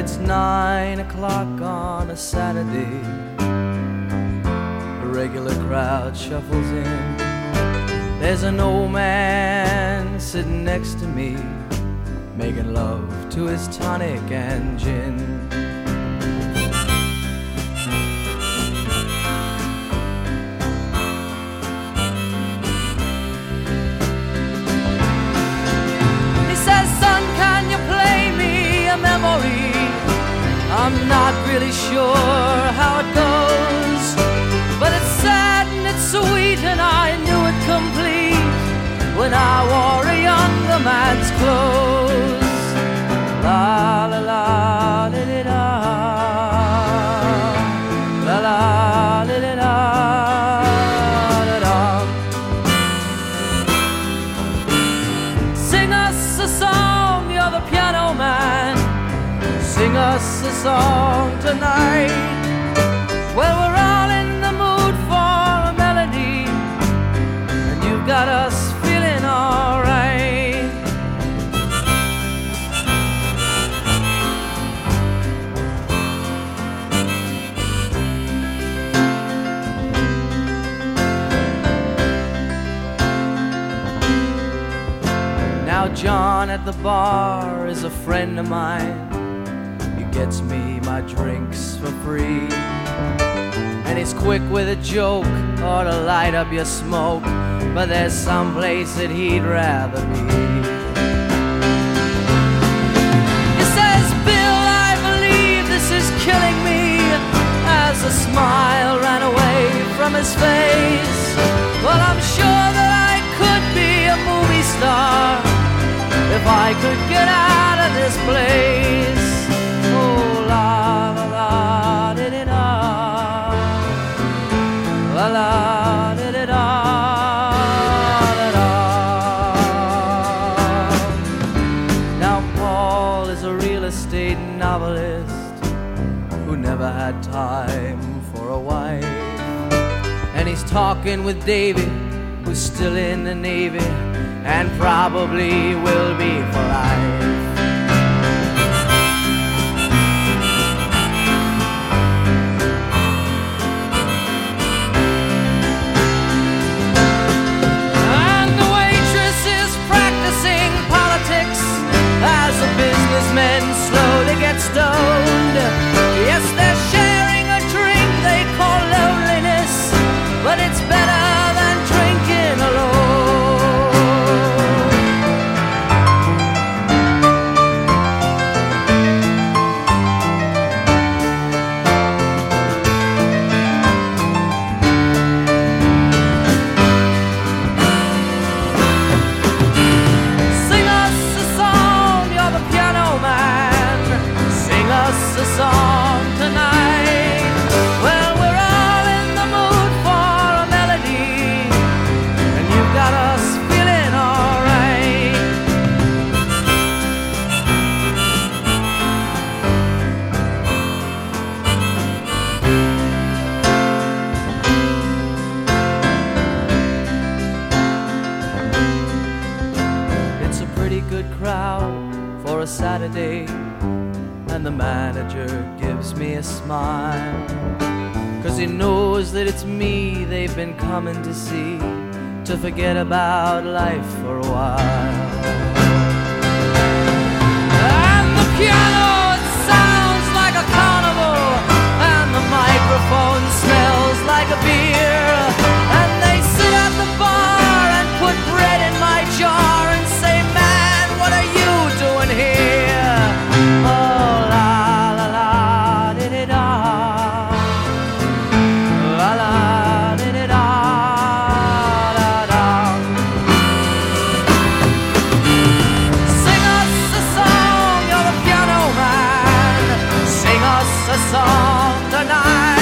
It's 9 o'clock on a Saturday. A regular crowd shuffles in. There's an old man sitting next to me, making love to his tonic and gin. He says, "Son, can you play me a memory? I'm not really sure how it goes, but it's sad and it's sweet, and I knew it complete when I wore a younger man's clothes." La la la li li da, la la li li da da da. Sing us a song, you're the piano man. Sing us a song tonight. Well, we're all in the mood for a melody, and you've got us feeling alright. Now John at the bar is a friend of mine. He gets me my drinks for free, and he's quick with a joke or to light up your smoke, but there's some place that he'd rather be. He says, "Bill, I believe this is killing me," as a smile ran away from his face. Well, I'm sure that I could be a movie star if I could get out of this place. Oh, la la la di di da, la la di di da da da. Now Paul is a real estate novelist who never had time for a wife, and he's talking with David, who's still in the Navy and probably will be for life. And the waitress is practicing politics as the businessmen slowly get stoned. Yes, they're sharing a drink they call loneliness, but it's better than drinking alone. Sing us a song, you're the piano man. Sing us a song tonight. Well, we're all in the mood for a melody, and you've got us feeling alright. It's a pretty good crowd for a Saturday, and the manager gives me a smile, 'cause he knows that it's me they've been coming to see, to forget about life for a while. And the piano, it sounds like a carnival, and the microphone smells like a beer, and they sit at the bar and put bread in my jar and say, "Man, what are you doing here?" Oh, la la la di di da, la la di di da da da. Sing us a song, you're the piano man. Sing us a song tonight.